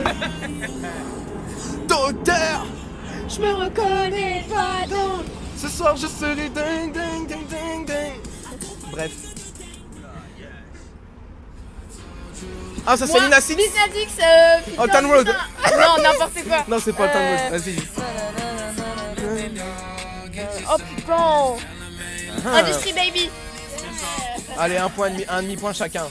Docteur, Je me reconnais pas dans. ce soir je serai dingue, dingue, dingue, dingue, dingue. Bref. Ah, ça c'est Moi, Nina Sini? Synadix, euh, putain, Alton Road. putain. Non, n'importe quoi. Non, c'est pas Alton Euh, Road. Vas-y. Oh putain. Ah. Industry Baby. Allez, un point, demi, un demi-point chacun.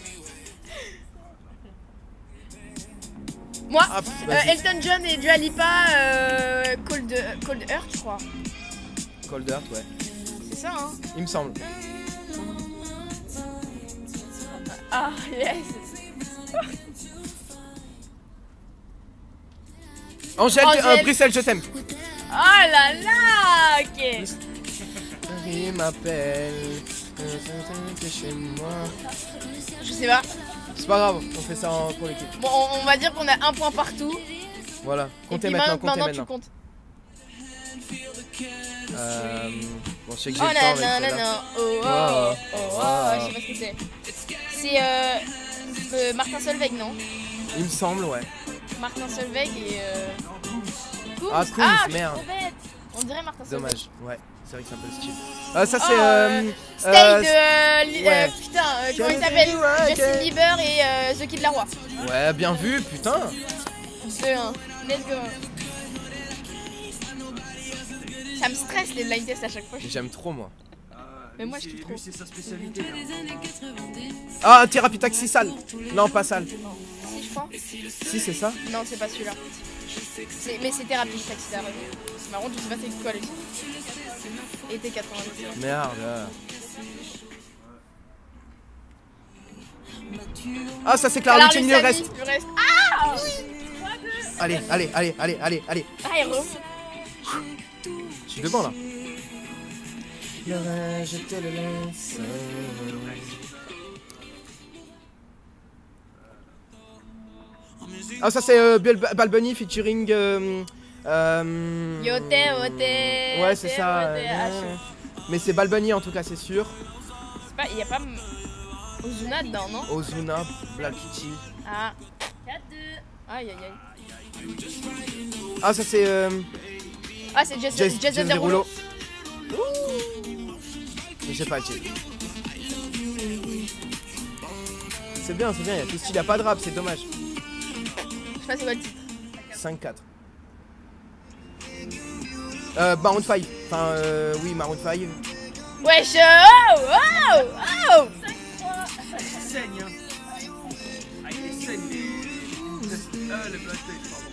Moi, Ah, euh, vas-y. Elton John et Dua Lipa, euh, Cold, Cold Heart, je crois. Cold Heart, ouais. C'est ça, hein. Il me semble. Ah, yes. Angèle, Angèle. euh, Bruxelles, je t'aime. Oh là là, ok. Il m'appelle. T'es chez moi. Je sais pas. C'est pas grave, on fait ça en- pour l'équipe. Bon, on, on va dire qu'on a un point partout. Voilà, Et comptez puis maintenant, maintenant, comptez tu maintenant. comptes. Euh, bon, je sais que j'ai Oh le là temps là avec là celle-là. là. Oh, oh, Wow. oh, oh, je sais pas ce que c'est. C'est euh, euh, Martin Solveig, non? Il me semble, ouais. Martin Solveig et euh... Koums. Ah, Koums, ah, je suis merde. trop bête. On dirait Martin Solveig. Dommage, ouais, c'est vrai que c'est un peu le style. Euh, ça c'est. Oh, Euh, Stay euh, de euh, li- ouais. euh, putain, euh, comment il Justin s'appelle? Bieber, Justin ok. Bieber et euh, The Kid Laroi. Ouais, bien vu, putain. deux un. Let's go. Ça me stresse les blind tests à chaque fois. je- J'aime trop, moi. Ah, Mais lui, moi, je c'est- kiffe lui, trop. c'est sa spécialité. hein. Ah, thérapie taxi sale. Non, pas sale. Si, je crois. Si, c'est ça. Non, c'est pas celui-là. C'est- Mais c'est thérapie, taxi d'arrêt. C'est marrant, tu sais pas c'est quoi les. Été quatre-vingt-dix. Merde. Ah, ça c'est Clara Luciani, le reste. Le reste. Ah Allez, allez, allez, allez, allez, allez. Ah, il remonte. Je suis devant là. Le reste, je te le laisse. Ah, ça c'est euh, Bad Bunny featuring. Euh, euh, Yote, Ote. Ouais, c'est ça. Euh, mais c'est Bad Bunny en tout cas, c'est sûr. C'est pas. Il y a pas. Ozuna dedans, non? Ozuna, Black Kitty. Ah. quatre deux. Aïe aïe aïe. Ah, ça c'est. Euh, ah, c'est Jason, Jason, Jason Jason Derulo. Je sais pas le titre. C'est bien, c'est bien, il y a tout style, il n'y a pas de rap, c'est dommage. Je sais pas c'est quoi le titre. cinq quatre. Euh, Maroon cinq. Enfin, euh, oui, Maroon cinq. Wesh, oh, oh, oh. Il saigne, hein. Ah, il saigne les. Ah, les black tape, pardon.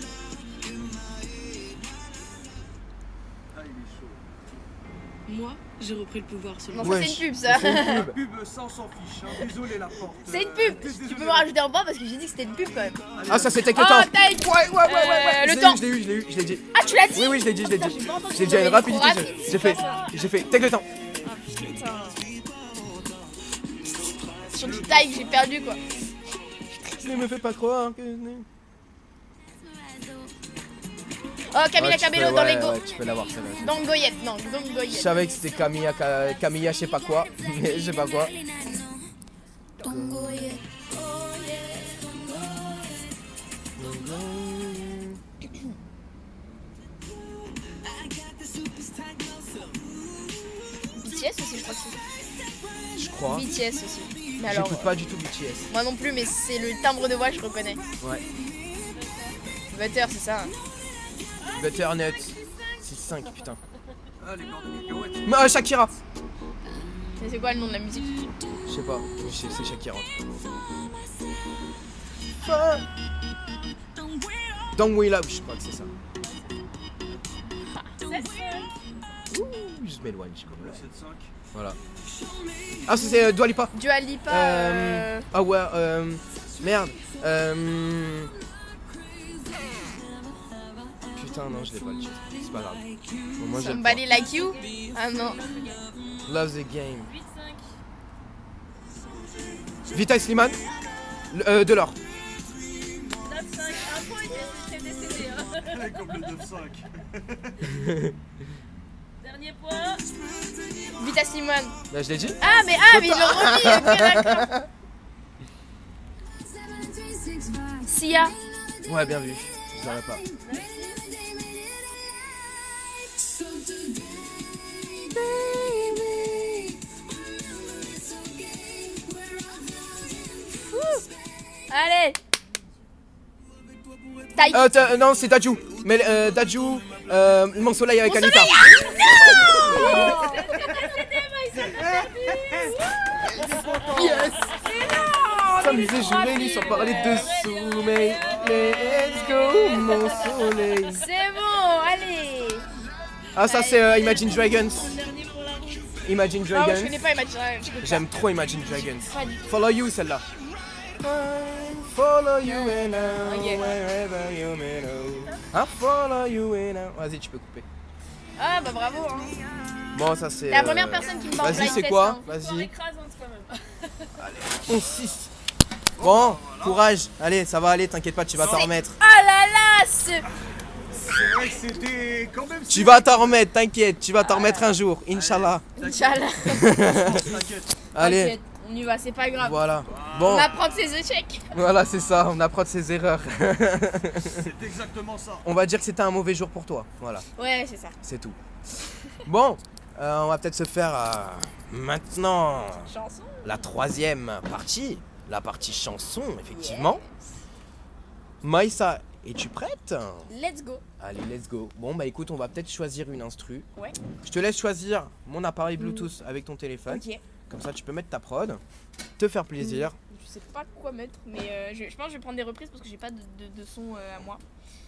Ah, il est chaud. Moi, j'ai repris le pouvoir sur le Non, ça Wesh, c'est une pub ça. C'est une La pub. pub, ça on s'en fiche, hein. Désolé la porte. C'est une Euh, pub. désolé. Tu peux me rajouter en bas parce que j'ai dit que c'était une pub quand même. Allez, Ah, ça c'était que Oh, temps. taille. Ouais, ouais, ouais, ouais, ouais. Euh, le Je l'ai temps. eu, Je l'ai eu, je l'ai eu, je l'ai dit. Ah, tu l'as dit? Oui, oui, je l'ai dit, je l'ai Putain, dit. j'ai pas entendu. J'ai déjà une Trop rapidité. rapide, J'ai c'est fait, pas ça. j'ai fait, take le temps. Ah putain. Sur du taille que j'ai perdu quoi. Ne me fais pas croire que. Oh, Camila Ouais, tu Cabello peux- dans ouais, les go. ouais, tu peux l'avoir celle-là. Dans Goyette, non, dans Je Goyette. savais que c'était Camilla, Ca- Camilla, je sais pas quoi, mais je sais pas quoi. B T S aussi, je crois que c'est. Je crois. B T S aussi. Mais alors, J'écoute pas du tout B T S. moi non plus, mais c'est le timbre de voix, je reconnais. Ouais. Butter, c'est ça. Butternut. six cinq, putain. Ah, les bords de cacahuètes. Mais, euh, Shakira. Mais c'est quoi le nom de la musique? Je sais pas, c'est c'est Shakira. Don't We Love, je crois que c'est ça. Ouh, je m'éloigne, je crois. Le sept cinq. Voilà. Ah, ça, c'est euh, Dua Lipa. Dua Lipa. Euh, Euh... Ah ouais, euh... Merde. Euh... Putain, non, je l'ai pas le titre. C'est pas grave. Bon, moi, j'ai le Somebody Like You. Ah non. point. Love the Game. huit cinq. Vita Slimane. Le- Euh, Delors. neuf cinq. Un point, il est décédé. Hein. Comme le neuf cinq. Dernier point. Vita Simone. Là, je l'ai dit. Ah, mais ah, mais ils l'ont remis. Ok, d'accord. Sia. Ouais, bien vu. Je l'aurais pas. Allez. Taille. Euh, t'as- non, c'est Dadju. Mais euh, Dadju, euh, Mon Soleil avec Anita. Yes. S'amuser, jouer, nuit sans parler de sommeil. Let's go, mon soleil. C'est bon, allez. Ah, ça, c'est euh, Imagine Dragons. Dernier pour la route. Imagine Ah ouais, je Dragons. connais pas Imagine Dragons. j'écoute pas. J'aime trop Imagine Dragons. Pas du tout. Follow You, celle-là. Follow you and I, Ok. wherever you may know. I follow you and I. Vas-y, tu peux couper. Ah bah bravo. Hein. Bon, ça c'est. La euh, première personne qui me bat en Vas-y, blind c'est test, quoi hein. Score Vas-y. écrasante quand même. onze six. Bon, courage. Allez, ça va aller, t'inquiète pas, tu vas t'en remettre. Ah là là, ce... C'est vrai que c'était quand même. Tu vas t'en remettre, t'inquiète, tu vas t'en remettre un jour, Inch'Allah. Inch'Allah. T'inquiète. Allez, T'inquiète, on y va, c'est pas grave. voilà. On Bon, apprend de ses échecs. voilà, c'est ça, on apprend de ses erreurs. C'est exactement ça. On va dire que c'était un mauvais jour pour toi, voilà, Ouais, c'est ça. c'est tout. Bon, euh, on va peut-être se faire euh, maintenant Chanson. la troisième partie, la partie chanson, effectivement. Maïssa, es-tu prête? Let's go. Allez, let's go. Bon, bah écoute, on va peut-être choisir une instru. Ouais. Je te laisse choisir mon appareil Bluetooth avec ton téléphone. Ok. Comme ça, tu peux mettre ta prod, te faire plaisir. Je sais pas quoi mettre, mais euh, je, je pense que je vais prendre des reprises parce que j'ai pas de, de, de son euh, à moi.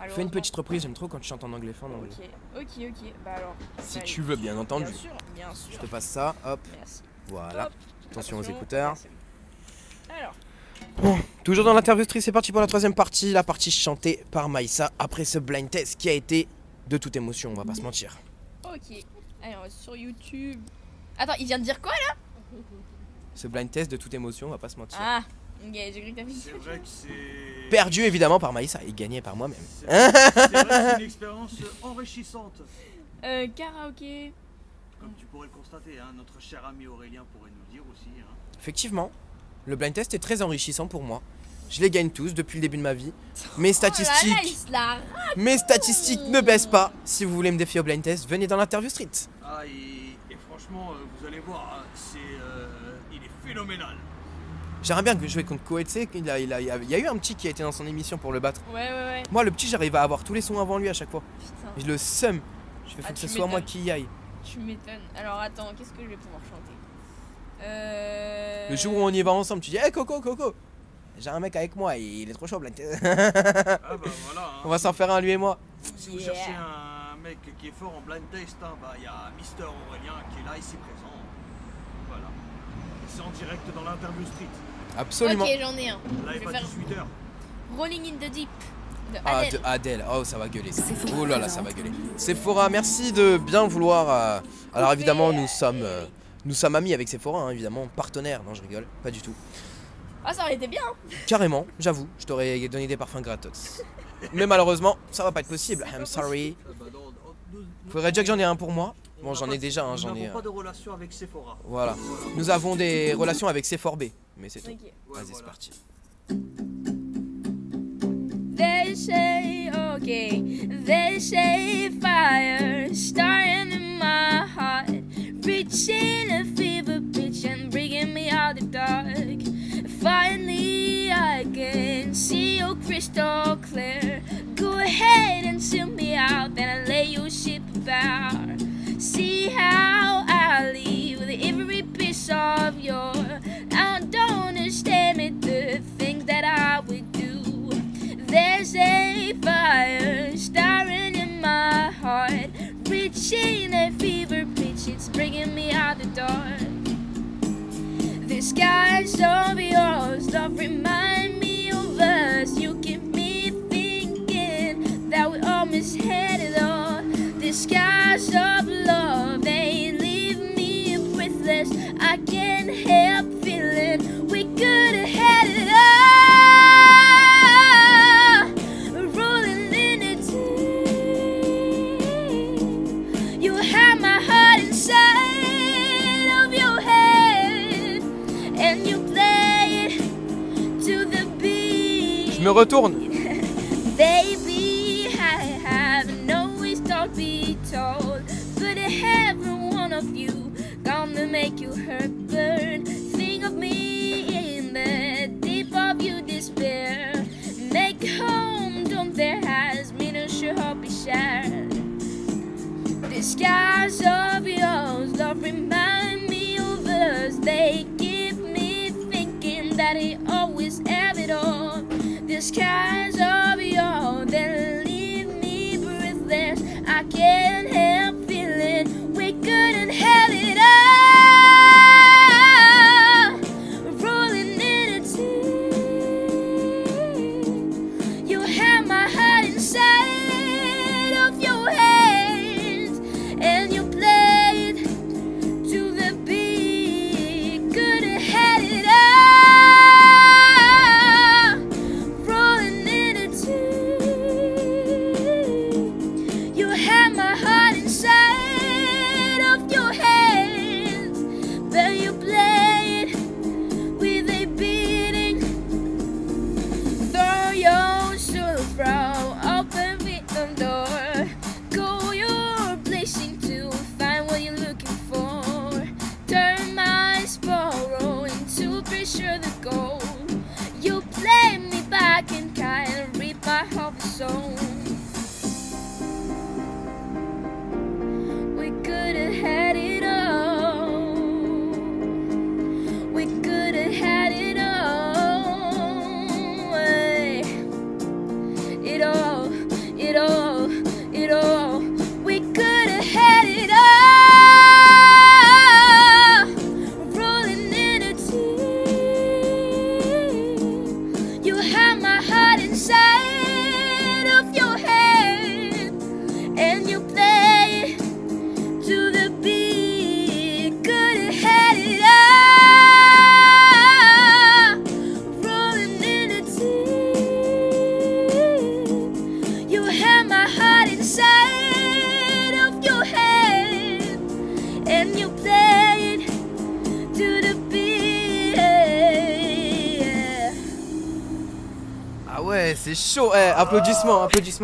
Fais une petite reprise, j'aime trop quand tu chantes en anglais. Fin en anglais. Ok, ok, ok. Bah alors. Si bah, tu veux, bien entendu. Bien sûr, bien sûr. Je te passe ça, hop. Merci. Voilà. Hop. Attention aux écouteurs. Merci. Alors. Bon, toujours dans l'interview street, c'est parti pour la troisième partie, la partie chantée par Maïssa après ce blind test qui a été de toute émotion, on va pas se mentir. Ok. Allez, on va sur YouTube. Attends, il vient de dire quoi là? Ce blind test de toute émotion, on va pas se mentir. Ah, ok, j'ai cru que t'avais dit. C'est vrai que c'est. Perdu évidemment par Maïssa et gagné par moi-même. C'est vrai, c'est vrai que c'est une expérience enrichissante. Euh, karaoké. Comme tu pourrais le constater, hein, notre cher ami Aurélien pourrait nous dire aussi. Hein. Effectivement, le blind test est très enrichissant pour moi. Je les gagne tous depuis le début de ma vie. Mes statistiques, Oh là là, il se la rate. mes statistiques ne baissent pas. Si vous voulez me défier au blind test, venez dans l'interview street. Ah, et, et franchement, euh, vous allez voir, hein, c'est, euh, il est phénoménal. J'aimerais bien que jouer contre Koetse. Il, a, il, a, il y a eu un petit qui a été dans son émission pour le battre. Ouais, ouais, ouais. Moi, le petit, j'arrive à avoir tous les sons avant lui à chaque fois. Putain, Je le seum. Je fais faut Ah, que tu ce soit moi m'étonnes. qui y aille. tu m'étonnes. Alors attends, qu'est-ce que je vais pouvoir chanter? Euh. Le jour où on y va ensemble, tu dis hey Coco, Coco, j'ai un mec avec moi, il est trop chaud, blind test. Ah bah voilà. Hein. On va s'en faire un, lui et moi. Si vous Yeah. cherchez un mec qui est fort en blind test, hein, bah il y a Mister Aurélien qui est là ici présent. Voilà. C'est en direct dans l'interview street. Absolument. Ok, j'en ai un. Là Je il est vais pas faire dix-huit heures. Rolling in the Deep de Ah, Adele. de Adèle. Oh, ça va gueuler. Ça. Oh là là, ça va gueuler. Sephora, merci de bien vouloir. euh, Alors évidemment, nous sommes, euh, nous sommes amis avec Sephora, hein, évidemment, partenaires. Non, je rigole, pas du tout. Ah, ça aurait été bien. Carrément, j'avoue, je t'aurais donné des parfums gratos. Mais malheureusement, ça va pas être possible. I'm sorry. Euh, bah, non, non, nous- nous Faudrait déjà que j'en ai un pour moi. On Bon, n'a j'en pas- ai déjà, hein, nous j'en ai. n'avons pas euh, de relation avec Sephora. Voilà. Nous avons des relations avec Sephora B, mais c'est tout. Ok. Ouais, Vas-y, c'est voilà. parti. They say, okay, they say fire starting in my heart, reaching a fever pitch and bringing me out the dark. Finally, I can see you crystal clear. Go ahead and seal me out, then I lay your ship about. See how I leave with every piece of your. I don't understand it, the things that I would do. There's a fire starting in my heart, reaching a fever pitch, it's bringing me out the dark. The skies of yours, love remind me of us. You keep me thinking that we almost had it all. The skies of love, they leave me breathless. I can't help feeling we could have had it all. Rolling in the deep, you have my heart inside of your head, and you play it to the beat. Je me retourne. Baby, I haven't always thought be told, but I haven't one of you gonna make you hurt, burn. Think of me in the deep of your despair. Make home, don't there has me no sure hope is shared. The skies of yours, love remind me of us. They keep me thinking that I always have it all. The skies of yours, they leave me breathless. I can't help feeling we couldn't have it all. Rolling in a deep, you have my heart inside of your hands, and you played to the beat. Could have had it all. Rolling in ouais, c'est chaud. Eh, applaudissements, applaudissements.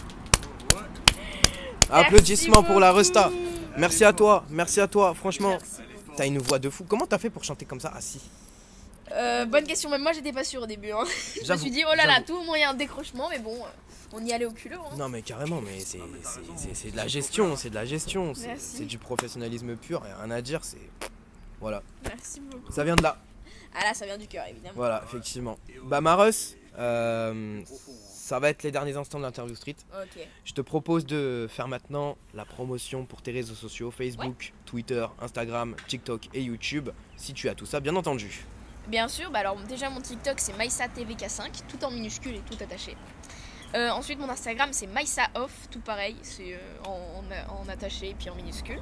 Applaudissements pour la Resta. Merci à toi, merci à toi. Franchement, t'as une voix de fou. Comment t'as fait pour chanter comme ça assis? Euh, bonne question, même moi j'étais pas sûre au début. Hein. Je me J'avoue, suis dit, oh là là, j'avoue. tout le monde il y a un décrochement, mais bon, euh, on y allait au culot. Hein. Non mais carrément, mais c'est c'est- c'est- c'est de la gestion, c'est de la gestion, c'est Merci. c'est du professionnalisme pur, y a rien à dire, c'est... Voilà, Merci beaucoup. ça vient de là, Ah là, ça vient du cœur, évidemment. voilà, effectivement. Bah Maros, euh, ça va être les derniers instants de l'interview street. Ok. Je te propose de faire maintenant la promotion pour tes réseaux sociaux, Facebook, Twitter, Instagram, TikTok et YouTube, si tu as tout ça, bien entendu. Bien sûr, bah alors déjà mon TikTok c'est Maïssa T V K cinq, tout en minuscule et tout attaché. Euh, ensuite mon Instagram c'est Maïssa Off, tout pareil, c'est euh, en, en, en attaché et puis en minuscule.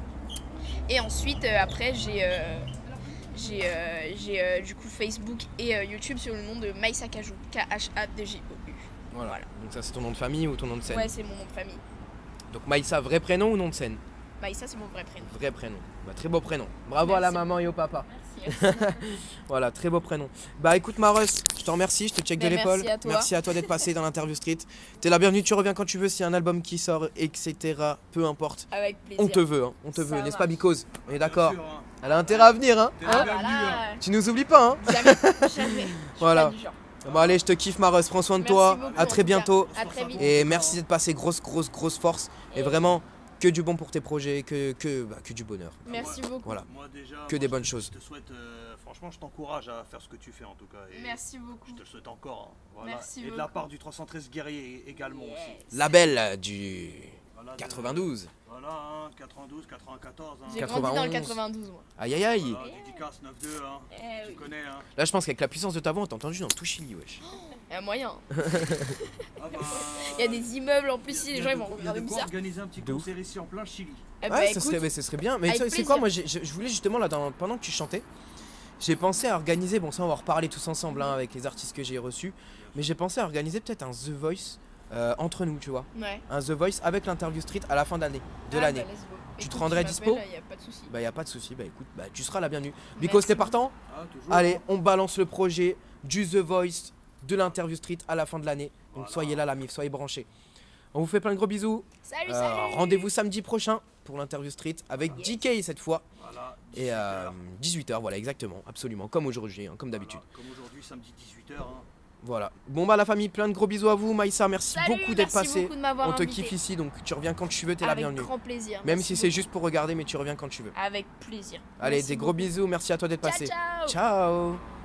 Et ensuite euh, après j'ai euh, j'ai euh, j'ai euh, du coup Facebook et euh, YouTube sur le nom de Maïssa Kajou, K H A D J O U. Voilà. Voilà. Donc ça c'est ton nom de famille ou ton nom de scène? Ouais, c'est mon nom de famille. Donc Maïssa, vrai prénom ou nom de scène? Maïssa c'est mon vrai prénom. Vrai prénom. Bah, très beau prénom. Bravo à la Merci. maman et au papa. Merci. Voilà, très beau prénom. Bah écoute Maros, je te remercie, je te check de Bah, l'épaule. merci à toi. Merci à toi d'être passé dans l'interview street. T'es la bienvenue, tu reviens quand tu veux, s'il y a un album qui sort, et cetera. Peu importe. Avec plaisir. On te veut, hein, on te Ça veut, n'est-ce va. pas Because? On est d'accord. Bien sûr, hein. Elle a intérêt à venir, hein, T'es hein la Ah bienvenue, bah hein. là, Tu nous oublies pas, hein. jamais, jamais. Je suis Voilà. pas du genre. Bon allez, je te kiffe Maros, prends soin de Merci toi. beaucoup, À en très tout cas. bientôt. À très vite. Et merci d'être passé, grosse, grosse, grosse force. Et Et- vraiment, que du bon pour tes projets, que, que, bah, que du bonheur. Merci beaucoup. Voilà. Moi déjà, Que moi, des je bonnes te- choses. Je te souhaite, euh, franchement, je t'encourage à faire ce que tu fais en tout cas. Et Merci beaucoup. Je te le souhaite encore. hein. Voilà. Merci et de la beaucoup. part du trois cent treize guerrier également Yes. aussi. Label du Voilà, de- quatre-vingt-douze. Voilà, hein, quatre-vingt-douze, quatre-vingt-quatorze. Hein. J'ai grandi quatre-vingt-onze. dans le quatre-vingt-douze moi. Aïe aïe aïe. Voilà, dédicace neuf deux, hein. Eh Tu oui. connais, hein. Là, je pense qu'avec la puissance de ta voix, on t'a entendu dans tout Chili, wesh. Il y a moyen. Ah bah, Il y a des immeubles en plus, si les il y gens a ils de- vont il y a regarder de quoi bizarre. organiser un petit De ouf. concert ici en plein Chili. Eh bah, Ouais, ça écoute, serait, mais ce serait bien. Mais avec tu sais quoi, plaisir. moi, j'ai- je je voulais justement, là, dans- pendant que tu chantais, j'ai pensé à organiser, bon, ça, on va en reparler tous ensemble, hein, avec les artistes que j'ai reçus, mais j'ai pensé à organiser peut-être un The Voice euh, entre nous, tu vois. Ouais. Un The Voice avec l'interview street à la fin d'année, de Ah, l'année. bah, let's go. Tu te Écoute, rendrais m'appelles, dispo y a pas de souci. Bah, y a pas de souci, bah écoute, bah, tu seras la bienvenue. Because, Merci t'es partant? Ah, toujours. Allez, hein. on balance le projet du The Voice, de l'interview street à la fin de l'année. Donc, Voilà. soyez là, la mif, soyez branchés. On vous fait plein de gros bisous. Salut, Euh, salut. Rendez-vous samedi prochain pour l'interview street avec Yes. D K cette fois. Voilà, Et euh, dix-huit heures, voilà, exactement, absolument, comme aujourd'hui, hein, comme d'habitude. Voilà, comme aujourd'hui, samedi dix-huit heures. Hein. Voilà. Bon, bah, la famille, plein de gros bisous à vous. Maïssa, merci Salut, beaucoup d'être merci passé. beaucoup de m'avoir On te invité. kiffe ici, donc tu reviens quand tu veux, t'es la Avec bienvenue. grand plaisir. Même merci si c'est beaucoup. juste pour regarder, mais tu reviens quand tu veux. Avec plaisir. Allez, Merci des gros beaucoup. bisous, merci à toi d'être Ciao, passé. ciao. Ciao.